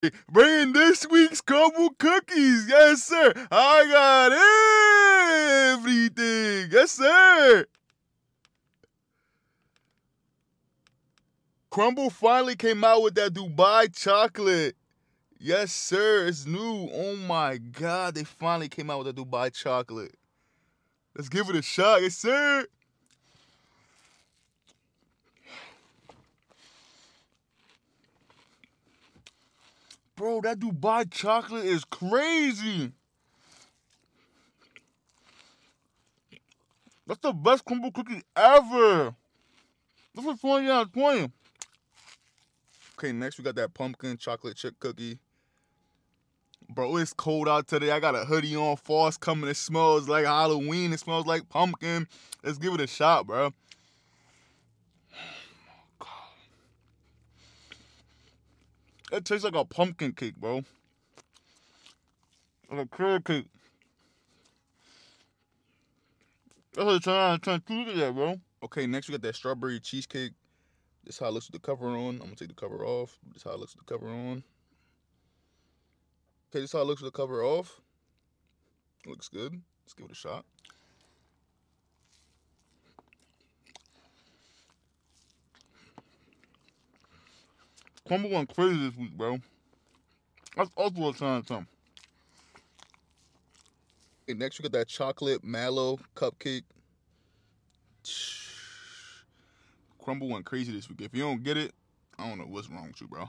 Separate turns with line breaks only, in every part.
Bringing this week's crumble cookies. Yes, sir. I got everything. Yes, sir. Crumble finally came out with that Dubai chocolate. Yes, sir. It's new. Oh my God. They finally came out with the Dubai chocolate. Let's give it a shot. Yes, sir. Bro, that Dubai chocolate is crazy. That's the best crumble cookie ever. This is 20 out of 20. Okay, next we got that pumpkin chocolate chip cookie. Bro, it's cold out today. I got a hoodie on. Fall's coming. It smells like Halloween. It smells like pumpkin. Let's give it a shot, bro. It tastes like a pumpkin cake, bro. Like a carrot cake. That's what I'm trying to look at that, bro. Okay, next we got that strawberry cheesecake. This is how it looks with the cover on. I'm gonna take the cover off. This is how it looks with the cover on. Okay, this is how it looks with the cover off. It looks good. Let's give it a shot. Crumble went crazy this week, bro. That's also what I'm trying to tell. Okay, next we got that chocolate mallow cupcake. Crumble went crazy this week. If you don't get it, I don't know what's wrong with you, bro.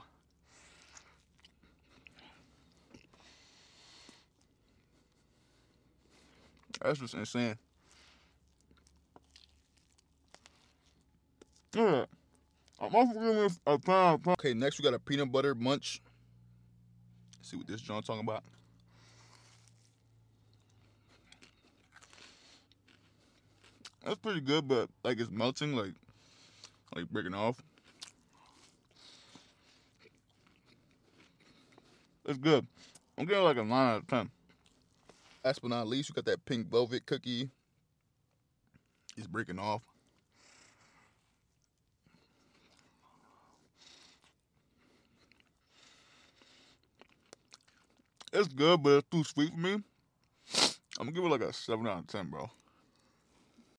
That's just insane. Yeah. I'm also giving this a time. Okay, next we got a peanut butter munch. Let's see what this John talking about. That's pretty good, but like it's melting, like breaking off. It's good. I'm getting like a 9 out of 10. Last but not least, we got that pink velvet cookie. It's breaking off. It's good, but it's too sweet for me. I'm gonna give it like a 7 out of 10, bro.